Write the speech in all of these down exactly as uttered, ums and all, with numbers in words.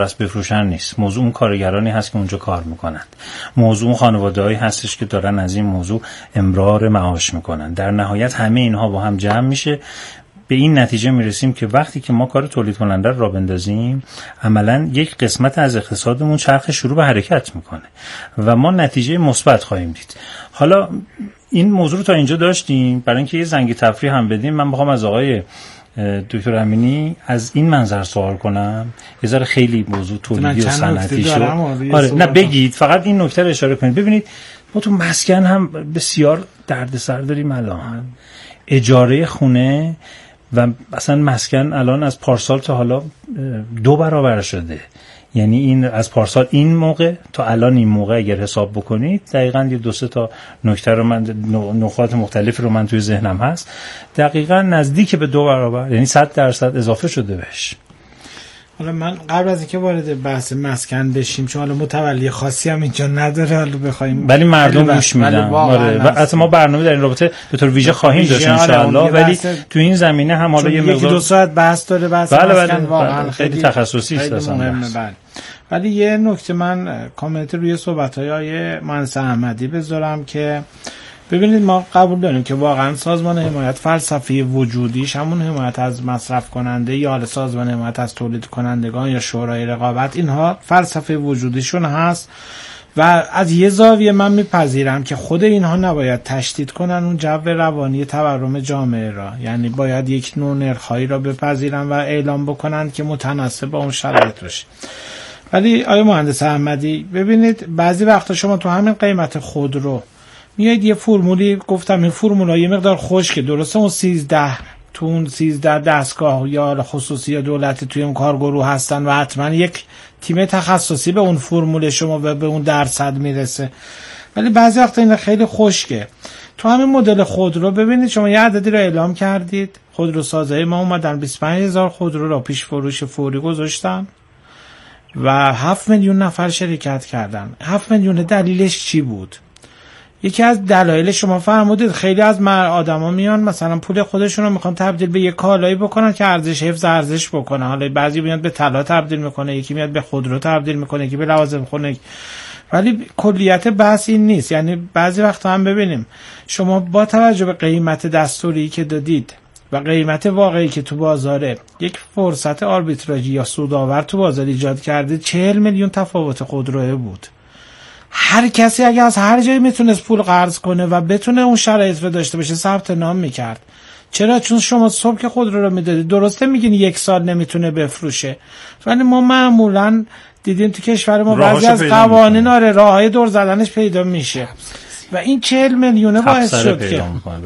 بس بفروشن نیست. موضوع اون کارگرانی هست که اونجا کار میکنن. موضوع اون خانواده‌هایی هستش که دارن از این موضوع امرار معاش میکنن. در نهایت همه اینها با هم جمع میشه، به این نتیجه میرسیم که وقتی که ما کار تولید کننده را بندازیم، عملاً یک قسمت از اقتصادمون چرخ شروع به حرکت میکنه و ما نتیجه مثبت خواهیم دید. حالا این موضوع رو تا اینجا داشتیم برای اینکه یه زنگ تفریح هم بدیم. من میخوام از آقای دکتر امینی از این منظر سوال کنم. یه ذره خیلی موضوع تولیدی و صنعتی شد. آره نه بگید، فقط این نکته رو اشاره کنید. ببینید ما تو مسکن هم بسیار دردسر داریم الان. اجاره خونه و اصلا مسکن الان از پارسال تا حالا دو برابر شده. یعنی این از پارسال این موقع تا الان این موقع اگر حساب بکنید دقیقاً یه دو سه تا نکته رو من نقاط مختلفی رو من توی ذهنم هست، دقیقاً نزدیک به دو برابر، یعنی صد درصد اضافه شده بهش. حالا من قبل از اینکه وارد بحث مسکن بشیم، چون حالا متولی خاصی هم اینجا نداره حالا بخوایم، ولی مردم گوش میدن. آره و البته ما برنامه در این رابطه به طور ویژه خواهیم داشت ان شاء الله، ولی تو این زمینه هم حالا یه مقدار دو ساعت بحث داره. بحث بله مسکن بله واقعا بله خیلی, خیلی تخصصی است اصلا. بله. ولی یه نکته من کامنت روی صحبت‌های آقای مهندس احمدی بذارم که ببینید ما قبول داریم که واقعا سازمان حمایت فلسفه وجودیش همون حمایت از مصرف کننده یا حالا سازمان حمایت از تولید کنندگان یا شورای رقابت، اینها فلسفه وجودیشون هست و از یه زاویه من میپذیرم که خود اینها نباید تشدید کنن اون جو روانی تورم جامعه را. یعنی باید یک نوع نرخ‌هایی را بپذیرن و اعلام بکنن که متناسب با اون شرایط باشه. ولی آقای مهندس احمدی ببینید بعضی وقتا شما تو همین قیمت خودرو میایید یه فرمولی، گفتم این فرمولا یه مقدار خشکه، درسته اون سیزده تو اون سیزده دستگاه یا خصوصی یا دولتی توی اون کارگروه هستن و حتما یک تیم تخصصی به اون فرمول شما و به اون درصد میرسه، ولی بعضی وقتا این خیلی خشکه. تو همین مدل خودرو ببینید شما یه عددی رو اعلام کردید، خودروسازهای ما اومدن بیست و پنج هزار خودرو را پیش فروش فوری گذاشتن و هفت میلیون نفر شرکت کردن. هفت میلیون دلیلش چی بود؟ یکی از دلایل شما فرمودید خیلی از آدما میان مثلا پول خودشون رو میخوان تبدیل به یک کالایی بکنن که ارزش حفظ ارزش بکنه. حالا بعضی میاد به طلا تبدیل میکنه، یکی میاد به خودرو تبدیل میکنه، یکی به لوازم خونه، ولی کلیت بحث این نیست. یعنی بعضی وقتا هم ببینیم شما با توجه به قیمت دستوری که دادید و قیمت واقعی که تو بازاره یک فرصت آربیتراژی یا سودآور تو بازار ایجاد کرده، چهل میلیون تفاوت خودروه بود. هر کسی اگه از هر جایی میتونست پول قرض کنه و بتونه اون شرایط رو داشته باشه ثبت نام میکرد. چرا؟ چون شما صبح که خودرو رو میدادید درسته میگین یک سال نمیتونه بفروشه، ولی ما معمولا دیدیم تو کشور ما بعضی از قوانین آره راههای دور زدنش پیدا میشه و این چهل میلیونه باعث شد که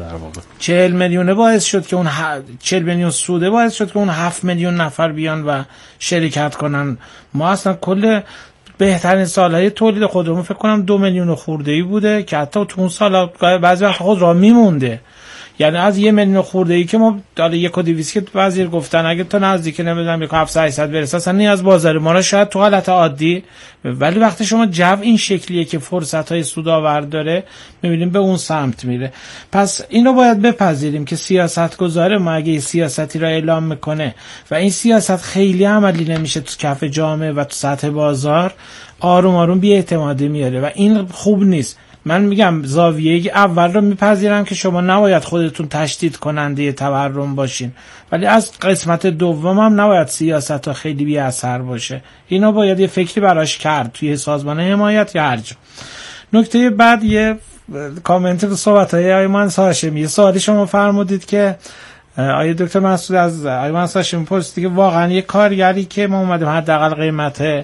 چهل میلیونه باعث شد که اون ه... چهل میلیون سوده باعث شد که اون هفت میلیون نفر بیان و شرکت کنن. ما اصلا کل بهترین سالهای تولید خودمون فکر کنم دو میلیون خورده‌ای بوده که حتی تو اون سالا بعضی وقت خود را میمونده. یعنی از یه میلیون خورده‌ای که ما داله یک و دویست که وزیر گفتن اگه تا نزدیک نمیدونم یک هفتصد هشتصد برسه اصلا نیاز بازار ما را شاید تو حالت عادی، ولی وقتی شما جو این شکلیه که فرصت‌های سودآور داره می‌بینیم به اون سمت میره. پس اینو باید بپذیریم که سیاستگزار ما اگه سیاستی را اعلام میکنه و این سیاست خیلی عملی نمیشه تو کف جامعه و تو سطح بازار، آروم آروم بی‌اعتمادی میاره و این خوب نیست. من میگم زاویه اول رو میپذیرم که شما نباید خودتون تشدید کننده تورم باشین، ولی از قسمت دوم هم نباید سیاست ها خیلی بی اثر باشه. اینا باید یه فکری براش کرد توی سازمان حمایت یا هر جا. نکته بعد یه کامنت به صحبت های آقای مهندس هاشمی، یه سوالی شما فرمودید که آقای دکتر مسعود از آقای مهندس هاشمی پرسید که واقعا یه کارگری که ما اومدیم حداقل قیمت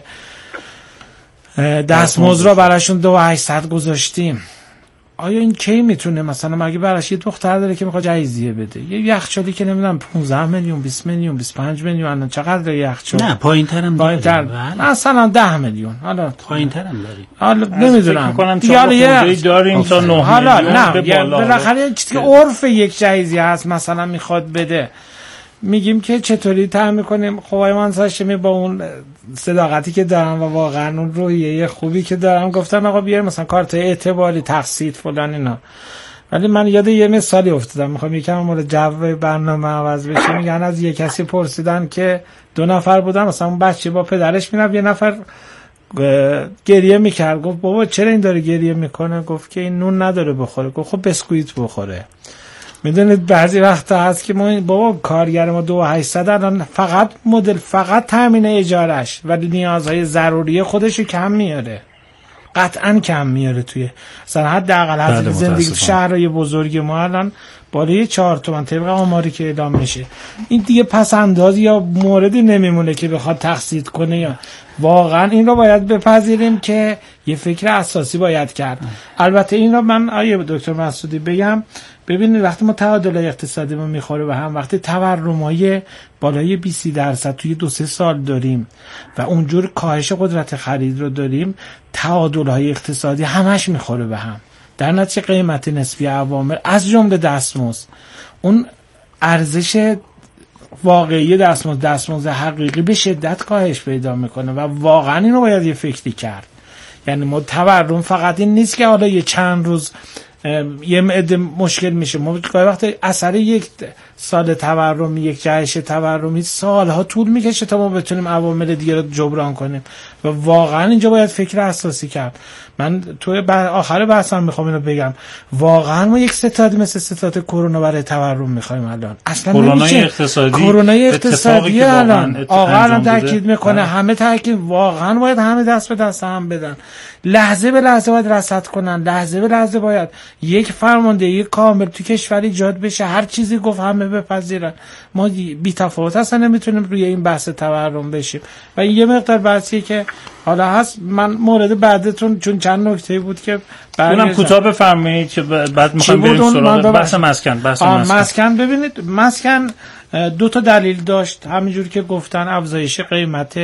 دستمزد را براشون دو و هشتصد گذاشتیم، آیا این کی میتونه مثلا مگه براش یه دختر داره که میخواد جایزیه بده یه یخچالی که نمیدونم پانزده میلیون بیست میلیون بیست و پنج میلیون چقدر یخچال؟ نه پایین‌ترم پایین‌تر مثلا ده میلیون، حالا پایین‌ترم داری، حالا نمیدونم دیگه یه داریم تا نه حالا میلیون نه بالاخره چیزی که عرف یک جایزی هست مثلا میخواد بده، میگیم که چطوری تعیین میکنیم. خب آقای مهندس هاشمی با اون صداقتی که دارم و واقعا اون روحیه خوبی که دارم گفتم آقا بیاریم مثلا کارت اعتباری تقسیط فلان اینا، ولی من یاد یه مثالی افتادم، میخوام یکم مورد جو برنامه عوض بشه. میگن از یه کسی پرسیدن که دو نفر بودن، مثلا اون بچه با پدرش میرفت، یه نفر گریه میکرد. گفت بابا چرا این داره گریه میکنه؟ گفت که این نون نداره بخوره. گفت خب بسکویت بخوره. میدونید بعضی وقتا هست که ما بابا کارگر ما دو هزار و هشتصد الان فقط مدل فقط تامین اجارش ولی نیازهای ضروری خودشو کم میاره، قطعا کم میاره. توی مثلا حداقل هزینه زندگی تو شهرهای بزرگ ما الان بالای چهار تومن طبق آماری که اعلام میشه. این دیگه پس انداز یا موردی نمیمونه که بخواد تقسیط کنه. یا واقعا این رو باید بپذیریم که یه فکر اساسی باید کرد. البته این رو من آیه دکتر مسعودی بگم، ببینید وقتی ما تعادل اقتصادی ما میخوره به هم، وقتی تورمای بالای بیست درصد توی دو سه سال داریم و اونجور کاهش قدرت خرید رو داریم، تعادل‌های اقتصادی همش میخوره به هم. در نتیجه قیمت نسبی عوامل از جمله دستمزد، اون ارزش واقعی دستمزد دستمزد حقیقی به شدت کاهش پیدا میکنه و واقعا اینو باید یه فکری کرد. یعنی ما تورم فقط این نیست که حالا یه چند روز یه معده مشکل میشه. ما گاهی وقت اثر یک سال تورم، یک جهش تورمی سالها طول میکشه تا ما بتونیم عوامل دیگه رو جبران کنیم و واقعا اینجا باید فکر اساسی کرد. من توی آخر بحثم میخوام اینو بگم، واقعا ما یک ستاد مثل ستاد کرونا برای تورم میخوایم الان؟ اصلا کرونا اقتصادی، کرونا اقتصادی الان آقا الان تاکید میکنه، همه تاکید، واقعا باید همه دست به دست هم بدن، لحظه به لحظه باید رصد کنن، لحظه به لحظه باید یک فرماندهی کامل تو کشور ایجاد بشه، هر چیزی گفت همه بپذیرن. ما بی تفاوت اصلا نمیتونیم روی این بحث تورم بشیم و این یه مقدار بحثیه که حالا هست. من مورد بعدتون چون چند نکته بود که اونم کوتاه بفرمایید که بعد میخوام بریم سراغ بحث مسکن. بحث مسکن. مسکن ببینید، مسکن دو تا دلیل داشت، همینجوری که گفتن افزایش قیمت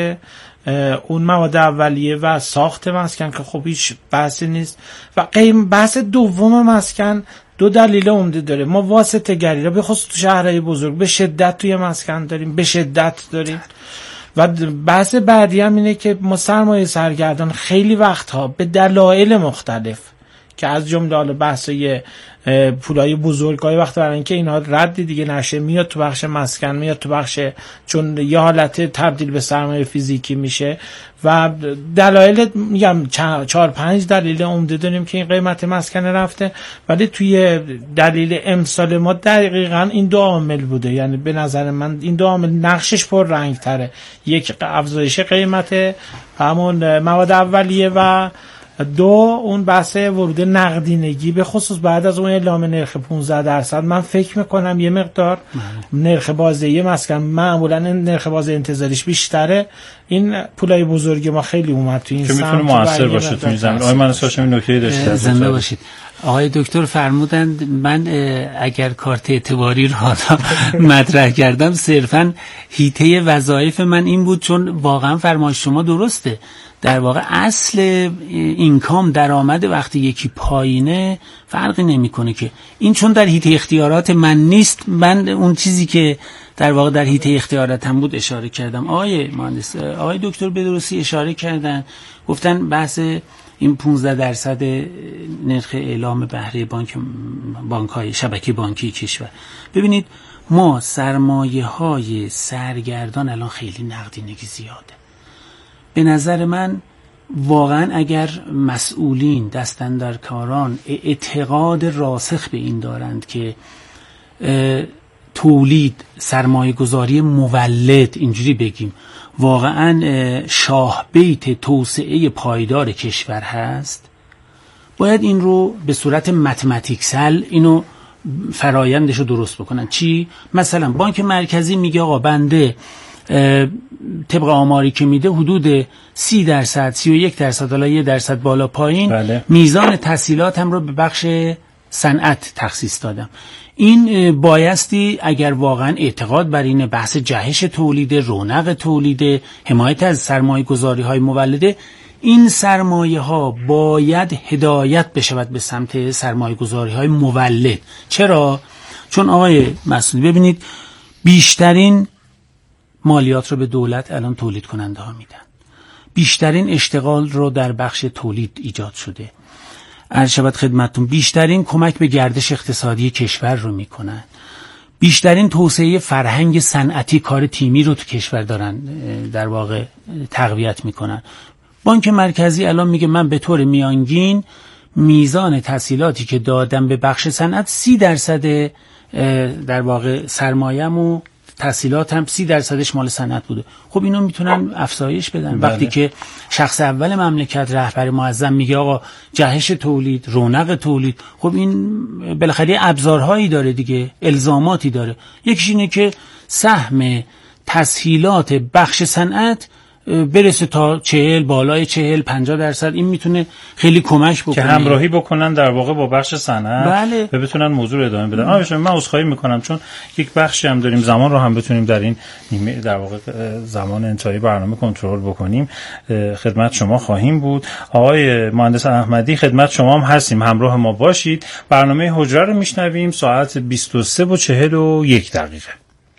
اون مواد اولیه و ساخت مسکن که خب هیچ بحثی نیست، و قیم بحث دوم مسکن دو دلیل عمده داره. ما واسطه گری رو به خصوص تو شهرهای بزرگ به شدت توی مسکن داریم، به شدت داریم. و بحث بعدی هم اینه که ما سرمایه سرگردان خیلی وقتها به دلایل مختلف که از جمله حالا بحثای پولای بزرگ، های وقت برای اینکه اینها ردی دیگه نشه میاد تو بخش مسکن، میاد تو بخش، چون یه حالت تبدیل به سرمایه فیزیکی میشه و دلایل میگم چهار پنج دلیل عمده داریم که این قیمت مسکن رفته. ولی توی دلیل امسال ما دقیقاً این دو عامل بوده. یعنی به نظر من این دو عامل نقشش پر رنگ تره، یک افزایش قیمت همون مواد اولیه و دو اون بحث ورود نقدینگی، به خصوص بعد از اون اعلام نرخ پانزده درصد. من فکر میکنم یه مقدار نرخ بازدهی مسکن معمولا نرخ بازده انتظاریش بیشتره، این پولای بزرگ ما خیلی اومد تو این سمت که میتونه موثر باشه تو این زمین. آقای منصور هاشمی نکته داشتید؟ زنده باشید. آقای دکتر فرمودند من اگر کارت اعتباری رو حالا مطرح کردم صرفا حیطه وظایف من این بود، چون واقعا فرمایش شما درسته. در واقع اصل اینکام درآمد وقتی یکی پایینه فرقی نمیکنه که این، چون در حیطه اختیارات من نیست. من اون چیزی که در واقع در حیطه اختیاراتم بود اشاره کردم. آقای مهندس، آقای دکتر به درستی اشاره کردن، گفتن بحث این پانزده درصد نرخ اعلام بهره بانک بانک‌های شبکه بانکی کشور. ببینید ما سرمایه های سرگردان الان خیلی نقدینگی زیاده. به نظر من واقعا اگر مسئولین دستاندرکاران اعتقاد راسخ به این دارند که تولید سرمایه گذاری مولد، اینجوری بگیم، واقعا شاه بیت توسعه پایدار کشور هست، باید این رو به صورت متمتیکسل اینو فرایندش رو درست بکنن. چی؟ مثلا بانک مرکزی میگه آقا بنده طبق آماری که میده حدود سی درصد سی و یک درصد حالا یه درصد بالا پایین بله. میزان تسهیلاتم رو به بخش صنعت تخصیص دادم. این بایستی اگر واقعا اعتقاد بر این بحث جهش تولید، رونق تولید، حمایت از سرمایه گذاری های مولده، این سرمایه ها باید هدایت بشود به سمت سرمایه گذاری های مولد. چرا؟ چون آقای مسعودی ببینید بیشترین مالیات رو به دولت الان تولید کننده ها میدن، بیشترین اشتغال رو در بخش تولید ایجاد شده. عرض شود خدمتتون بیشترین کمک به گردش اقتصادی کشور رو میکنن، بیشترین توسعه فرهنگ صنعتی کار تیمی رو تو کشور دارن در واقع تقویت میکنن. بانک مرکزی الان میگه من به طور میانگین میزان تسهیلاتی که دادم به بخش صنعت سی درصد در واقع سرمایه‌م و تسهیلاتم سی درصدش مال صنعت بوده. خب اینو میتونن افزایش بدن. بله. وقتی که شخص اول مملکت رهبر معظم میگه آقا جهش تولید، رونق تولید، خب این بالاخره ابزارهایی داره دیگه، الزاماتی داره. یکیش اینه که سهم تسهیلات بخش صنعت برسه تا چهل، بالای چهل، پنجاه درصد. این میتونه خیلی کمک بکنه که همراهی بکنن در واقع با بخش صنعت. بله. و بتونن موضوع رو ادامه بدن. آره من عذرخواهی میکنم چون یک بخشی هم داریم، زمان رو هم بتونیم در این نیمه در واقع زمان انتهایی برنامه کنترل بکنیم. خدمت شما خواهیم بود. آقای مهندس احمدی خدمت شما هم هستیم، همراه ما باشید. برنامه حجره رو میشنویم ساعت بیست و سه و چهل و یک دقیقه.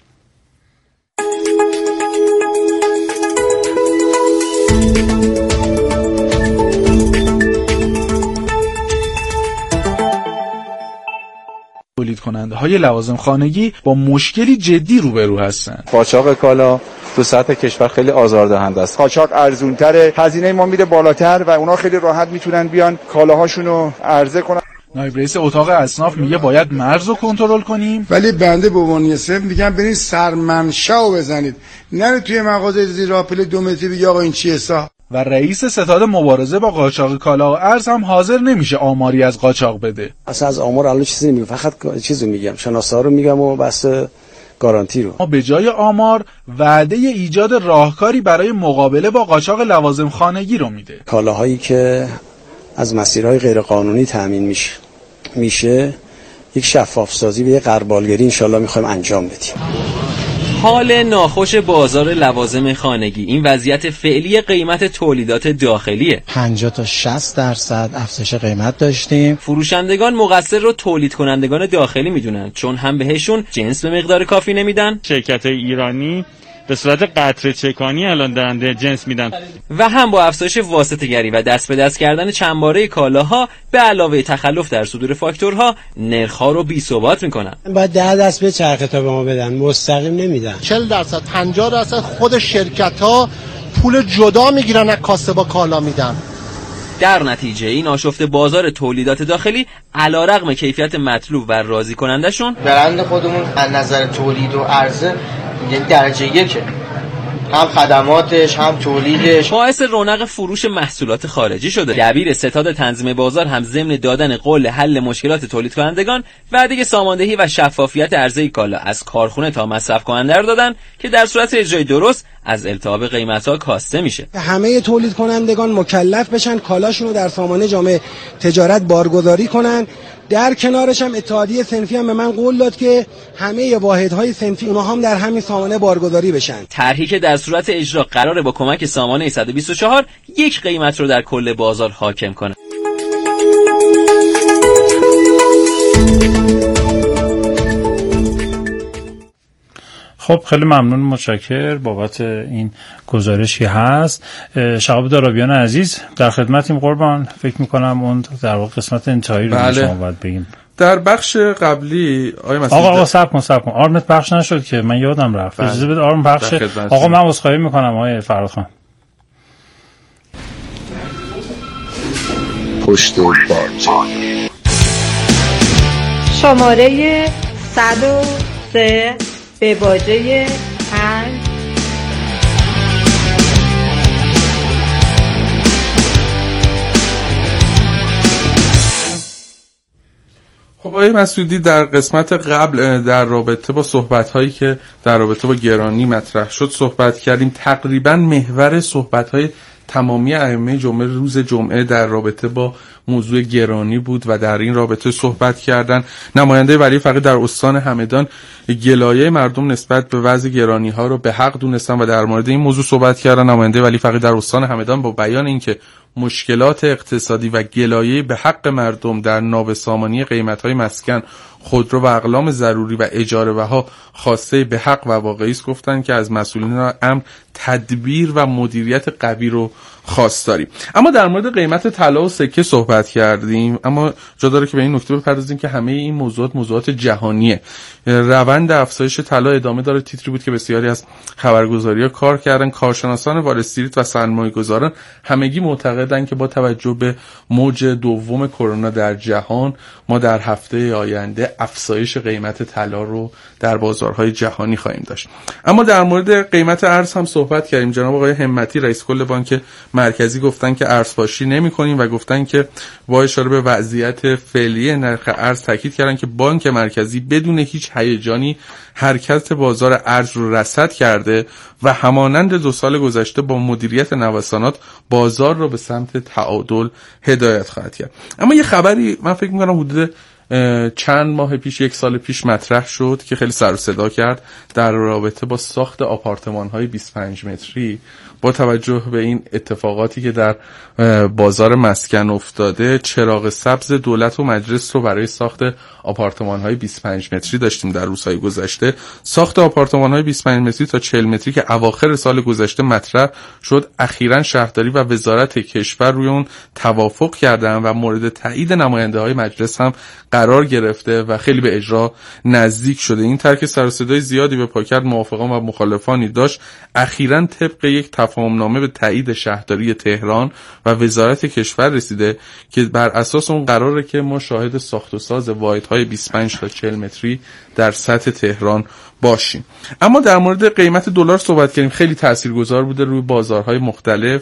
تولید کننده های لوازم خانگی با مشکلی جدی روبرو هستند. قاچاق کالا تو سطح کشور خیلی آزاردهنده است. قاچاق ارزونتره، هزینه ما میره بالاتر و اونا خیلی راحت میتونن بیان کالاهاشونو عرضه کنن. نایب رئیس اتاق اصناف میگه باید مرز رو کنترل کنیم، ولی بنده به عنوان صرف میگم برید سرمنشأ بزنید، نه توی مغازه زیر آپل دو متری بگی آقا این چیه سا. و رئیس ستاد مبارزه با قاچاق کالا و ارز هم حاضر نمیشه آماری از قاچاق بده. اصلا از آمار الان چیزی نمیگم، فقط چیزو میگم، شناسا رو میگم و بس گارانتی رو. ما به جای آمار وعده ایجاد راهکاری برای مقابله با قاچاق لوازم خانگی رو میده. کالاهایی که از مسیرهای غیرقانونی تامین میشه میشه یک شفاف سازی به یک غربالگری انشالله میخوایم انجام بدیم. حال ناخوش بازار لوازم خانگی این وضعیت فعلی قیمت تولیدات داخلیه. پنجاه تا شصت درصد افزایش قیمت داشتیم. فروشندگان مقصر رو تولید کنندگان داخلی میدونن، چون هم بهشون جنس به مقدار کافی نمیدن، شرکت ایرانی به صورت قطره چکانی الان دارن جنس میدن، و هم با افزایش واسطه‌گری و دست به دست کردن چندباره کالاها به علاوه تخلف در صدور فاکتورها نرخ‌ها رو بی‌ثبات میکنن. بعد ده دست به چرخه تا به ما بدن، مستقیم نمیدن. چهل درصد پنجاه درصد خود شرکت‌ها پول جدا میگیرن از کاسبا کالا میدن. در نتیجه این آشفته بازار تولیدات داخلی علیرغم کیفیت مطلوب و راضی کننده شون، برند خودمون از نظر تولید و عرضه یعنی درجه یکه، هم خدماتش هم تولیدش، باعث رونق فروش محصولات خارجی شده. دبیر ستاد تنظیم بازار هم ضمن دادن قول حل مشکلات تولید کنندگان وعده ساماندهی و شفافیت عرضه کالا از کارخونه تا مصرف کننده رو دادن که در صورت اجرای درست از التهاب قیمت‌ها کاسته میشه. همه تولید کنندگان مکلف بشن کالاشون رو در سامانه جامعه تجارت بارگذاری کنن. در کنارش هم اتحادیه صنفی هم به من قول داد که همه واحدهای صنفی اونها هم در همین سامانه بارگذاری بشن. طرحی که در صورت اجرا قراره با کمک سامانه صد و بیست و چهار یک قیمت رو در کل بازار حاکم کنه. خب خیلی ممنون، متشکر بابت این گزارشی هست. شهاب دارابیان عزیز در خدمتیم قربان. فکر میکنم اون در واقع قسمت انتهایی رو بله. شما باید بگیم. در بخش قبلی آقای مسعود آقا آقا صبر کن صبر کن آرمت بخش نشد که من یادم رفت. اجازه بده آرم بخش. آقا من عذرخواهی میکنم آقای فراد خان. پشت بار شماره صد و سه به باجه پنج. خب آقای مسعودی در قسمت قبل در رابطه با صحبت‌هایی که در رابطه با گرانی مطرح شد صحبت کردیم. تقریبا محور صحبت‌های تمامی ائمه جمعه روز جمعه در رابطه با موضوع گرانی بود و در این رابطه صحبت کردن. نماینده ولی فقیه در استان همدان گلایه مردم نسبت به وضع گرانی ها رو به حق دونستن و در مورد این موضوع صحبت کردن. نماینده ولی فقیه در استان همدان با بیان اینکه مشکلات اقتصادی و گلایه به حق مردم در نابسامانی قیمت‌های مسکن خودرو و اقلام ضروری و اجاره بها خواسته به حق و واقعی است. گفتن که از مسئولین امر تدبیر و مدیریت قوی رو خواستاریم. اما در مورد قیمت طلا و سکه صحبت کردیم، اما جا داره که به این نکته بپردازیم که همه این موضوعات موضوعات جهانیه. روند افزایش طلا ادامه داره. تیتری بود که بسیاری از خبرگزاری‌ها کار کردن. کارشناسان وال استریت و سرمایه‌گذاران همگی معتقدند که با توجه به موج دوم کرونا در جهان ما در هفته آینده افزایش قیمت طلا رو در بازارهای جهانی خواهیم داشت. اما در مورد قیمت ارز هم صحبت کردیم. جناب آقای همتی رئیس کل بانک مرکزی گفتن که ارزپاشی نمی‌کنیم و گفتن که با اشاره به وضعیت فعلی نرخ ارز تاکید کردن که بانک مرکزی بدون هیچ هیجانی حرکت بازار ارز رو رصد کرده و همانند دو سال گذشته با مدیریت نوسانات بازار رو به سمت تعادل هدایت خواهد کرد. اما یه خبری من فکر می‌کنم حدود چند ماه پیش، یک سال پیش مطرح شد که خیلی سر و صدا کرد در رابطه با ساخت آپارتمان‌های بیست و پنج متری. با توجه به این اتفاقاتی که در بازار مسکن افتاده، چراغ سبز دولت و مجلس رو برای ساخت آپارتمان‌های بیست و پنج متری داشتیم در روزهای گذشته. ساخت آپارتمان‌های بیست و پنج متری تا چهل متری که اواخر سال گذشته مطرح شد، اخیراً شهرداری و وزارت کشور روی اون توافق کردن و مورد تایید نماینده‌های مجلس هم قرار گرفته و خیلی به اجرا نزدیک شده. این ترک سر و صدای زیادی به پا کرد، موافقان و مخالفانی داشت. اخیراً طبق یک تفاهمنامه به تایید شهرداری تهران و وزارت کشور رسیده که بر اساس اون قراره که ما شاهد ساخت و ساز واحدهای بیست و پنج تا چهل متری در سطح تهران باشیم. اما در مورد قیمت دلار صحبت کردیم. خیلی تاثیرگذار بوده روی بازارهای مختلف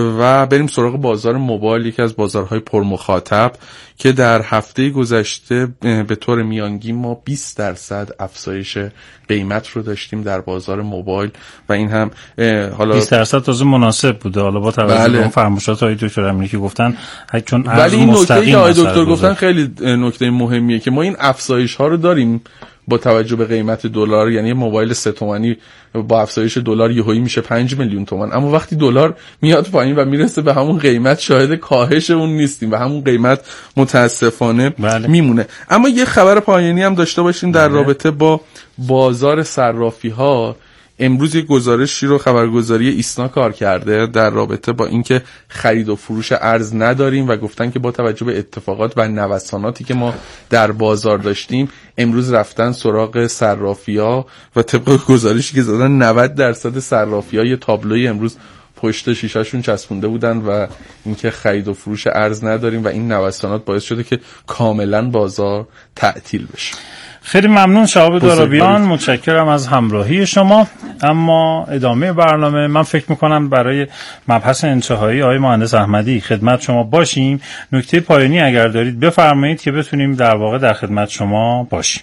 و بریم سراغ بازار موبایل، یکی از بازارهای پرمخاطب که در هفته گذشته به طور میانگین ما بیست درصد افزایش قیمت رو داشتیم در بازار موبایل و این هم حالا بیست درصد تازه مناسب بوده. حالا با توجه بله. به اون فرمایشات های دکتر امینی که گفتن، چون ولی این نکته که آقای دکتر گفتن خیلی نکته مهمیه که ما این افزایش ها رو داریم با توجه به قیمت دلار. یعنی موبایل سه تومانی با افزایش دلار یهویی میشه پنج میلیون تومان، اما وقتی دلار میاد پایین و میرسه به همون قیمت شاهد کاهش اون نیستیم و همون قیمت متاسفانه بله. میمونه. اما یه خبر پایانی هم داشته باشیم در بله. رابطه با بازار صرافی ها. امروز یک گزارشی رو خبرگزاری ایسنا کار کرده در رابطه با اینکه خرید و فروش ارز نداریم و گفتن که با توجه به اتفاقات و نوساناتی که ما در بازار داشتیم امروز رفتن سراغ صرافی‌ها و طبق گزارشی که زدن نود درصد صرافی‌ها یه تابلوی امروز پشت شیشه‌شون چسبونده بودن و اینکه خرید و فروش ارز نداریم و این نوسانات باعث شده که کاملا بازار تعطیل بشه. خیلی ممنون شهاب دارابیان، متشکرم از همراهی شما. اما ادامه برنامه من فکر میکنم برای مبحث انتهایی آقای مهندس احمدی خدمت شما باشیم. نکته پایانی اگر دارید بفرمایید که بتونیم در واقع در خدمت شما باشیم.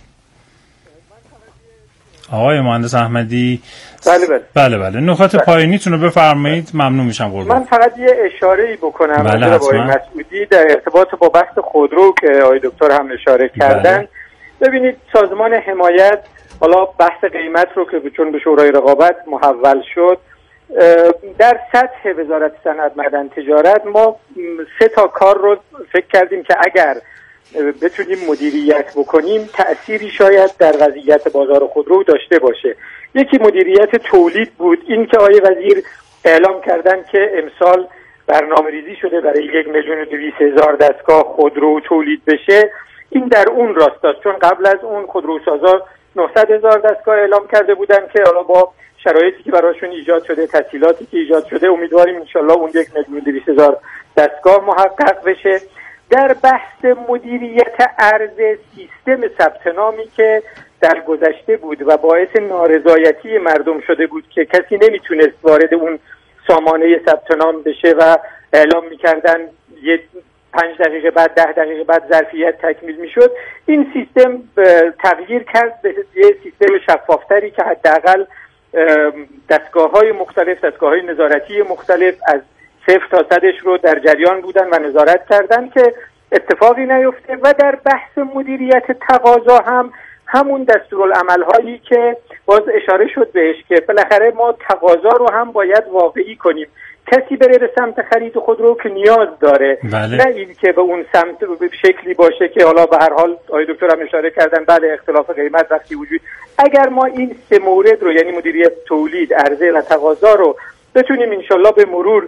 آقای مهندس احمدی بله بله بله بله نکات پایانیتون رو بفرمایید، ممنون میشم قربان. من فقط یه اشاره‌ای بکنم بله از آقای مسعودی در ارتباط با بحث خودرو که آقای دکتر هم اشاره کردن. بله. ببینید سازمان حمایت حالا بحث قیمت رو که چون به شورای رقابت محول شد، در سطح وزارت صنعت معدن تجارت ما سه تا کار رو فکر کردیم که اگر بتونیم مدیریت بکنیم تأثیری شاید در وضعیت بازار خودرو داشته باشه. یکی مدیریت تولید بود، این که آقای وزیر اعلام کردن که امسال برنامه ریزی شده برای یک میلیون و دویست هزار دستگاه خودرو تولید بشه. این در اون راستاست، چون قبل از اون خودروسازا نهصد هزار دستگاه اعلام کرده بودن که حالا با شرایطی که براشون ایجاد شده، تسهیلاتی که ایجاد شده، امیدواریم انشالله اون یک میلیون و دویست هزار دستگاه محقق بشه. در بحث مدیریت ارز سیستم ثبت نامی که در گذشته بود و باعث نارضایتی مردم شده بود که کسی نمیتونست وارد اون سامانه ثبت نام بشه و اعلام میکردن یه پنج دقیقه بعد ده دقیقه بعد ظرفیت تکمیل میشد، این سیستم تغییر کرد به یه سیستم شفافتری که حداقل دستگاه‌های مختلف، دستگاه‌های نظارتی مختلف از صفر تا صدش رو در جریان بودن و نظارت کردن که اتفاقی نیفته. و در بحث مدیریت تقاضا هم همون دستورالعمل‌هایی که باز اشاره شد بهش که بالاخره ما تقاضا رو هم باید واقعی کنیم. کسی بره به سمت خرید خودرو که نیاز داره، بله. نه این که به اون سمت به شکلی باشه که حالا به هر حال آقای دکتر هم اشاره کردن بله اختلاف قیمت وقتی وجود. اگر ما این سه مورد رو یعنی مدیریت تولید، عرضه و تقاضا رو بتونیم انشالله به مرور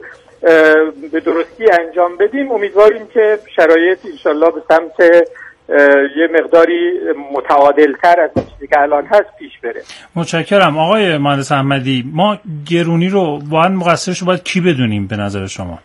به درستی انجام بدیم، امیدواریم که شرایط انشالله به سمت یه مقداری متعادل‌تر از چیزی که الان هست پیش بره. متشکرم آقای مهندس احمدی. ما گرونی رو واقعا مقصرش رو باید کی بدونیم به نظر شما؟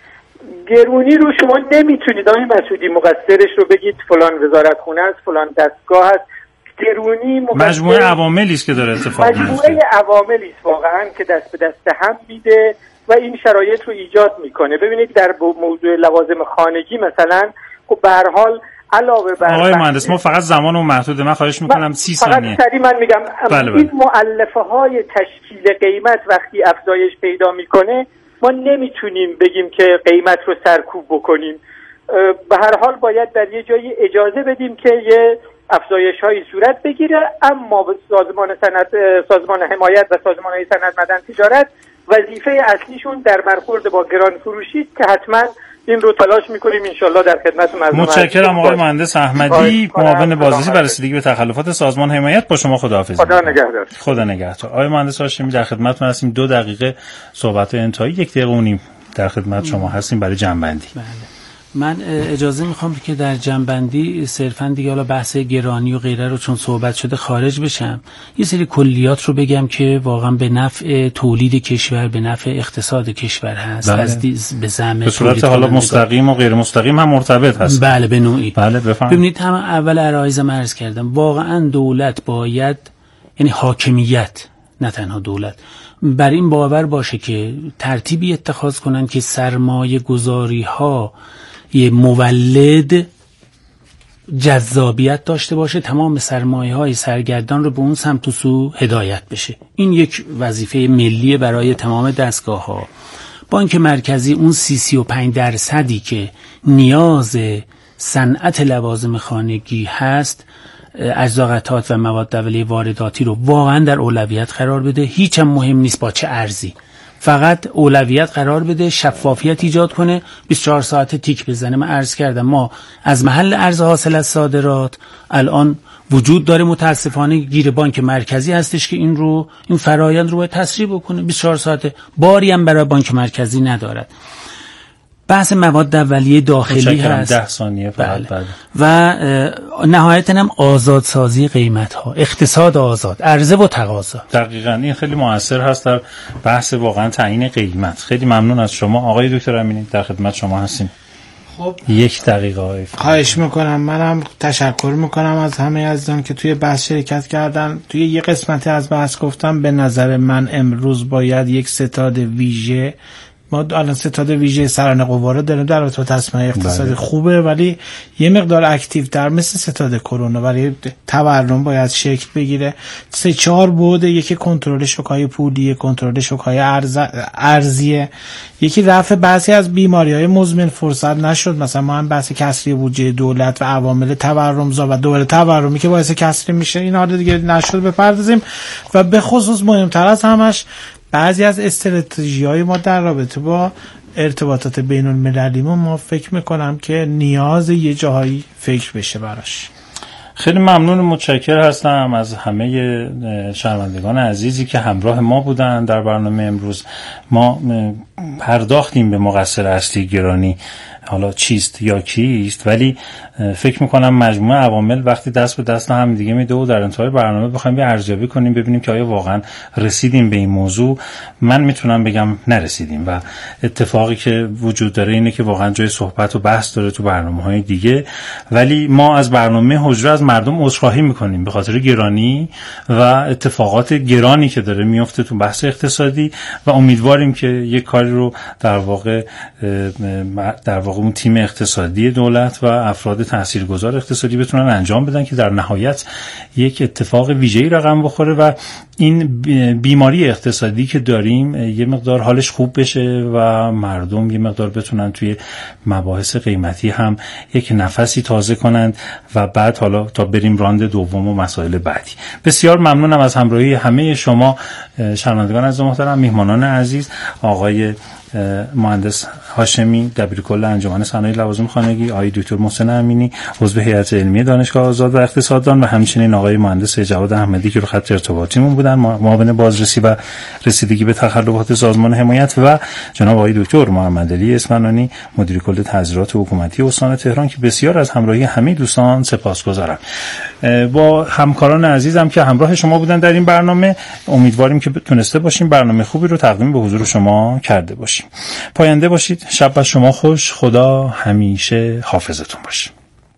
گرونی رو شما نمیتونید آقای مسعودی مقصرش رو بگید فلان وزارتخونه است، فلان دستگاه است. گرونی مقصر مجموعه عواملی است که داره اتفاق میفته. مجموعه عواملی است واقعا که دست به دست هم میده و این شرایط رو ایجاد میکنه. ببینید در موضوع لوازم خانگی مثلا خب به هر حال علاوه بر آقای مهندس ما فقط زمانمون محدوده، من خواهش میکنم سی ثانیه. فقط سریع من میگم بله بله. این مؤلفه های تشکیل قیمت وقتی افزایش پیدا میکنه ما نمیتونیم بگیم که قیمت رو سرکوب بکنیم. به هر حال باید در یه جایی اجازه بدیم که یه افزایش هایی صورت بگیره، اما سازمان صنعت، سازمان حمایت و سازمان های صنعت معدن تجارت وظیفه اصلیشون در برخورد با گران فروشی است که حتما این رو تلاش میکنیم انشالله در خدمت مردم. متشکرم آقای مهندس احمدی، معاون بازرسی برای رسیدگی به تخلفات سازمان حمایت. با شما خداحافظی. خدا نگهدار. خدا نگهدار. آقای مهندس هاشمی در خدمتتون هستیم. دو دقیقه صحبت انتهایی، یک دقیقه و نیم در خدمت شما هستیم برای جمع‌بندی. بله. من اجازه میخوام که در جنبندی صرفا دیگه حالا بحث گرانی و غیره رو چون صحبت شده خارج بشم، یه سری کلیات رو بگم که واقعا به نفع تولید کشور، به نفع اقتصاد کشور هست. بله. از دی... به زعم به صورت حالا مستقیم و غیر مستقیم هم مرتبط هست. بله به نوعی. بله بفرمایید. ببینید هم اول عرایزم عرض کردم واقعا دولت باید، یعنی حاکمیت نه تنها دولت، بر این باور باشه که ترتیبی اتخاذ کنن که سرمایه گذاری ها یه مولد جذابیت داشته باشه، تمام سرمایه های سرگردان رو به اون سمت و سو هدایت بشه. این یک وظیفه ملی برای تمام دستگاه ها. بانک مرکزی اون سی سی و پنج درصدی که نیاز صنعت لوازم خانگی هست، اجزا قطعات و مواد اولیه وارداتی رو واقعا در اولویت قرار بده. هیچ هم مهم نیست با چه ارزی، فقط اولویت قرار بده، شفافیت ایجاد کنه، بیست و چهار ساعت تیک بزنه. من عرض کردم ما از محل ارز حاصل از صادرات الان وجود داره، متاسفانه گیر بانک مرکزی هستش که این رو این فرایند رو باید تسریع بکنه. بیست و چهار ساعت باری هم برای بانک مرکزی ندارد. بحث مواد اولیه داخلی هست. ده ثانیه فقط. بله. و نهایتاً هم آزادسازی قیمت ها، اقتصاد آزاد، عرضه و تقاضا. دقیقاً این خیلی موثر هست در بحث واقعا تعیین قیمت. خیلی ممنون از شما آقای دکتر امینی، در خدمت شما هستیم. خب یک دقیقه آقای خواهش میکنم. منم تشکر میکنم از همه عزیزان که توی بحث شرکت کردن. توی یه قسمتی از بحث گفتم به نظر من امروز باید یک ستاد ویژه، ما الان ستاد ویژه سران قوا رو داریم در رابطه با تصمیم‌های اقتصادی خوبه، ولی یه مقدار اکتیوتر مثل ستاد کرونا ولی تورم باید شکل بگیره. سه چهار بعد، یکی کنترل شوک‌های پولی، کنترل شوک‌های ارز ارزیه، یکی رفع بعضی از بیماری‌های مزمن فرصت نشد. مثلا ما هم بحث کسری بودجه دولت و عوامل تورمزا و دوباره تورمی که باعث کسری میشه این حالا دیگه نشد بپردازیم. و به خصوص مهمتر از همش بعضی از استراتژی‌های ما در رابطه با ارتباطات بین المللی ما, ما فکر میکنم که نیاز یه جاهایی فکر بشه براش. خیلی ممنون و متشکر هستم از همه شنوندگان عزیزی که همراه ما بودن در برنامه امروز. ما پرداختیم به مقصر اصلی گرانی، حالا چیست یا کیست، ولی فکر میکنم مجموعه عوامل وقتی دست به دست هم دیگه میده و در انتهای برنامه بخوایم یه ارزیابی کنیم ببینیم که آیا واقعا رسیدیم به این موضوع، من میتونم بگم نرسیدیم و اتفاقی که وجود داره اینه که واقعا جای صحبت و بحث داره تو برنامه‌های دیگه. ولی ما از برنامه حجره از مردم عذرخواهی میکنیم به خاطر گرانی و اتفاقات گرانی که داره میفته تو بحث اقتصادی و امیدواریم که یک کاری رو در واقع در واقع اون تیم اقتصادی دولت و افراد تاثیرگذار اقتصادی بتونن انجام بدن که در نهایت یک اتفاق ویژه‌ای رقم بخوره و این بیماری اقتصادی که داریم یه مقدار حالش خوب بشه و مردم یه مقدار بتونن توی مباحث قیمتی هم یک نفسی تازه کنند و بعد حالا تا بریم راند دوم و مسائل بعدی. بسیار ممنونم از همراهی همه شما شنوندگان عزیز محترم، میهمانان عزیز، آقای مهندس هاشمی دبیرکل انجمن صنایع لوازم خانگی، آقای دکتر محسن امینی عضو هیئت علمی دانشگاه آزاد و اقتصاددان و همچنین آقای مهندس جواد احمدی که رو خط ارتباطیمون بودن، معاون بازرسی و رسیدگی به تخلفات سازمان حمایت، و جناب آقای دکتر محمد علی اسفنانی مدیر کل تظاهرات حکومتی استان تهران که بسیار از همراهی همه دوستان سپاسگزارم. با همکاران عزیزم که همراه شما بودن در این برنامه، امیدواریم که تونسته باشیم برنامه خوبی رو تقدیم به حضور شما کرده باشیم. پاینده باشید، شب بر شما خوش، خدا همیشه حافظتون باشه.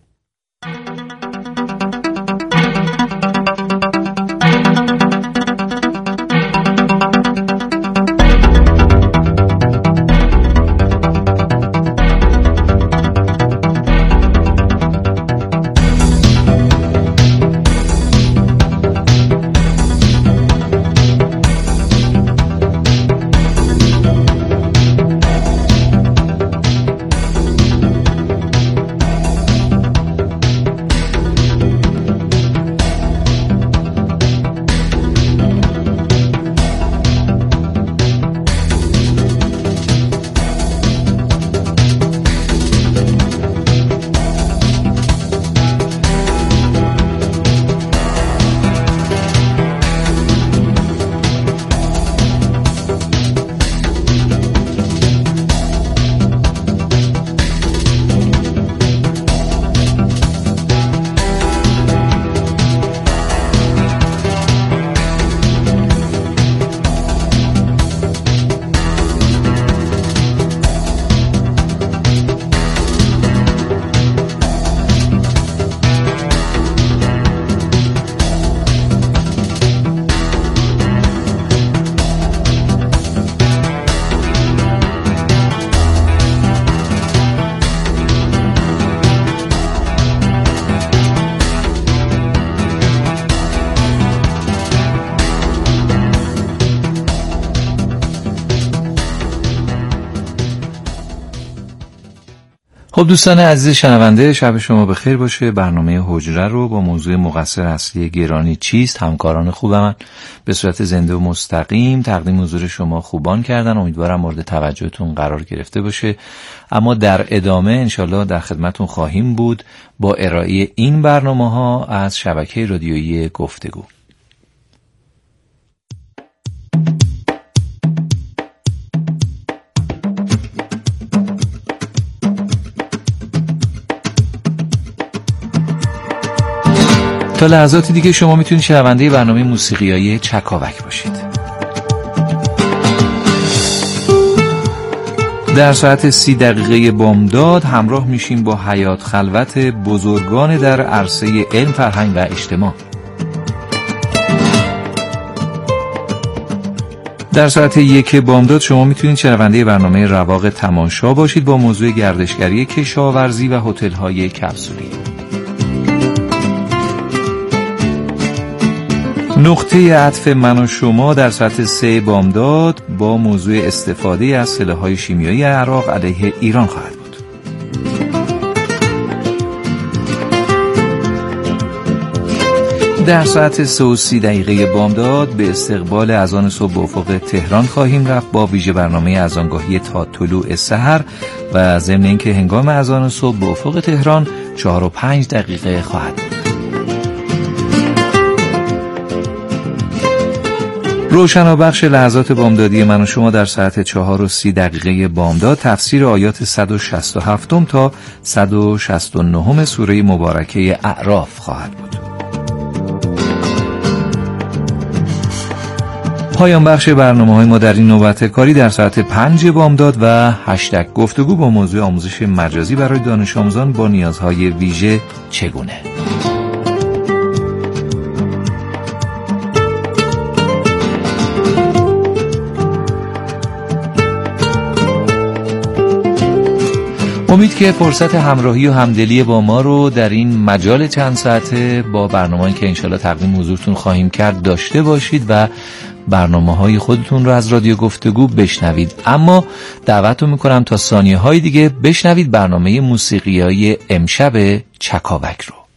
خب دوستان عزیز شنونده، شب شما بخیر باشه. برنامه حجره رو با موضوع مقصر اصلی گرانی چیست همکاران خوب من به صورت زنده و مستقیم تقدیم حضور شما خوبان کردن. امیدوارم مورد توجهتون قرار گرفته باشه. اما در ادامه انشالله در خدمتون خواهیم بود با ارائه این برنامه ها از شبکه رادیویی گفتگو. تا لحظاتی دیگه شما میتونید شنونده برنامه موسیقیایی چکاوک باشید. در ساعت سی دقیقه بامداد همراه میشیم با حیات خلوت بزرگان در عرصه علم، فرهنگ و اجتماع. در ساعت یک بامداد شما میتونید شنونده برنامه رواق تماشا باشید با موضوع گردشگری کشاورزی و هتل‌های کپسولی. نقطه عطف من و شما در ساعت سه بامداد با موضوع استفاده از سلاح‌های شیمیایی عراق علیه ایران خواهد بود. در ساعت سه و سی دقیقه بامداد به استقبال اذان صبح به افق تهران خواهیم رفت با ویژه برنامه اذانگاهی تا طلوع سحر و ضمن اینکه هنگام اذان صبح به افق تهران چهار و پنج دقیقه خواهد بود. روشن و بخش لحظات بامدادی من و شما در ساعت چهار و سی دقیقه بامداد تفسیر آیات صد و شصت و هفت تا صد و شصت و نه سوره مبارکه اعراف خواهد بود. پایان بخش برنامه‌های ما در این نوبت کاری در ساعت پنج بامداد و هشتگ گفتگو با موضوع آموزش مجازی برای دانش آموزان با نیازهای ویژه چگونه. امید که فرصت همراهی و همدلی با ما رو در این مجال چند ساعته با برنامه‌ای که انشالله تقدیم حضورتون خواهیم کرد داشته باشید و برنامه‌های خودتون رو از رادیو گفتگو بشنوید. اما دعوتتون میکنم تا ثانیه‌های دیگه بشنوید برنامه موسیقیای امشب چکاوک رو.